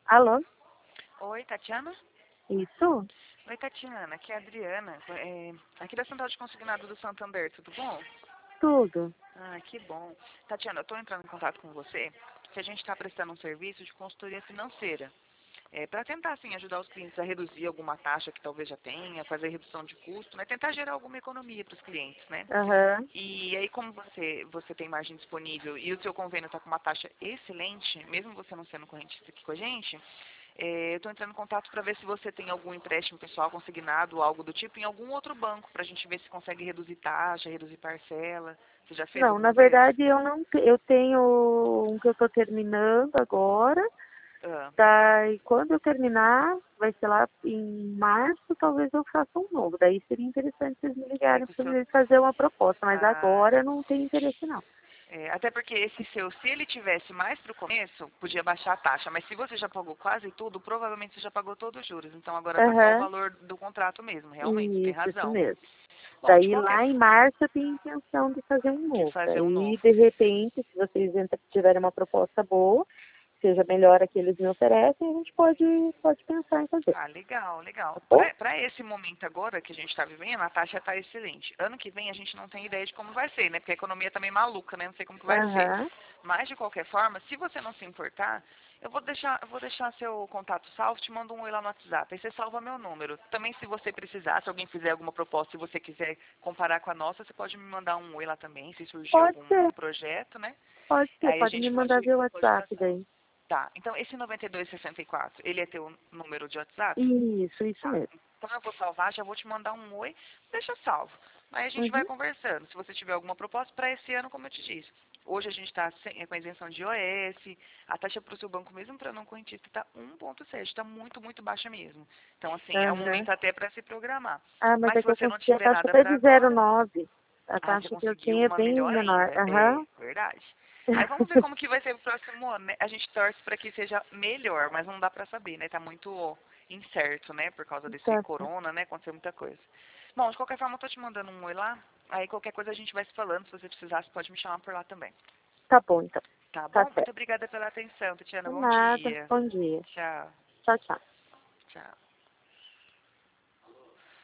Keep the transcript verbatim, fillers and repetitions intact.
Alô? Oi, Tatiana? Isso? Oi, Tatiana, aqui é a Adriana, é, aqui da Central de Consignado do Santander, tudo bom? Tudo. Ah, que bom. Tatiana, eu estou entrando em contato com você, que a gente está prestando um serviço de consultoria financeira, é, para tentar, assim, ajudar os clientes a reduzir alguma taxa que talvez já tenha, fazer redução de custo, né, tentar gerar alguma economia para os clientes, né? Aham. E aí, como você, você tem margem disponível e o seu convênio está com uma taxa excelente, mesmo você não sendo correntista aqui com a gente, é, eu estou entrando em contato para ver se você tem algum empréstimo pessoal consignado, algo do tipo, em algum outro banco, para a gente ver se consegue reduzir taxa, reduzir parcela. Você já fez Não, na alguma vez? verdade eu não te- eu tenho um que eu estou terminando agora, Ah, tá? E quando eu terminar, vai ser lá em março, talvez eu faça um novo. Daí seria interessante vocês me é ligarem que o para seu... me fazer uma proposta, mas Ah, agora eu não tenho interesse não. é, até porque esse seu, se ele tivesse mais para o começo, podia baixar a taxa, mas se você já pagou quase tudo, provavelmente você já pagou todos os juros. Então agora está só o Aham. valor do contrato mesmo, realmente, você tem Isso, isso razão. mesmo. Bom, de Daí qualquer lá em março eu tenho intenção de fazer um de novo. fazer um Daí, novo. de repente, se vocês entra- tiverem uma proposta boa, seja melhor a que eles me oferecem, a gente pode, pode pensar em fazer. Ah, legal, Tá legal. bom? Para esse momento agora que a gente está vivendo, a taxa está excelente. Ano que vem a gente não tem ideia de como vai ser, né? Porque a economia tá meio maluca, né? Não sei como que vai ser. Aham. Mas, de qualquer forma, se você não se importar, eu vou deixar, eu vou deixar seu contato salvo, te mando um oi lá no WhatsApp. Aí você salva meu número. Também, se você precisar, se alguém fizer alguma proposta, se você quiser comparar com a nossa, você pode me mandar um oi lá também, se surgir Pode algum ser, um projeto, né? pode ser. Aí a Pode me gente mandar pode, via pode WhatsApp traçar. daí. Tá, então esse noventa e dois sessenta e quatro, ele é teu número de WhatsApp? Isso, isso Tá. mesmo. Então eu vou salvar, já vou te mandar um oi, deixa salvo. Aí a gente vai Uhum. conversando. Se você tiver alguma proposta para esse ano, como eu te disse. Hoje a gente está com a isenção de I O S, a taxa para o seu banco, mesmo para não correntista, está um vírgula sete, está muito, muito baixa mesmo. Então, assim, é um Aham. momento até para se programar. Ah, mas Mas é se que eu você não consegui a tiver taxa nada até para de zero vírgula agora, nove. A ah, você taxa que eu conseguiu tinha é uma bem melhor menor. ainda. É, Aham. verdade. Aí vamos ver como que vai ser o próximo ano, né? A gente torce para que seja melhor, mas não dá para saber, né? Tá muito incerto, né? Por causa desse Tá certo. corona, né? Aconteceu muita coisa. Bom, de qualquer forma, eu tô te mandando um oi lá. Aí qualquer coisa a gente vai se falando. Se você precisar, você pode me chamar por lá também. Tá bom, então. Tá Tá bom? Muito certo. obrigada pela atenção, Tatiana. Por Bom nada. dia. Bom dia. Tchau. Tchau, tchau. Tchau.